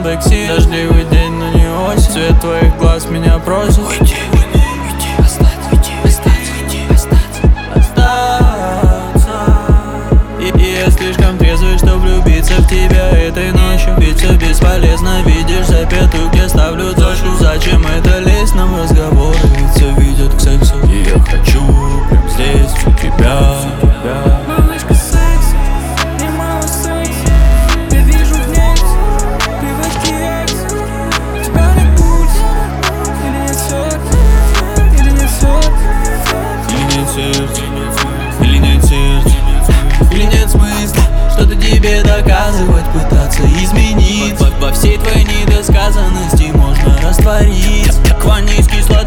бэксит. Дождливый день, но не осень. Цвет твоих глаз меня просит. Уйди, остаться. И я слишком трезвый, чтоб влюбиться в тебя этой ночью. Ведь все бесполезно, видишь, за пятук я ставлю точку. Зачем это лезть нам в разговоры, ведь все ведет к сексу. И я хочу прям здесь у тебя. Малышка секси, немало секси. Я вижу в ней привычки экс. У тебя нет пульса, или нет сердца, или нет сердца. Или нет сердца, или нет сердца, или нет смысла что-то тебе доказывать, пытаться изменить. Во всей твоей недосказанности можно раствориться. Акванийский сладкий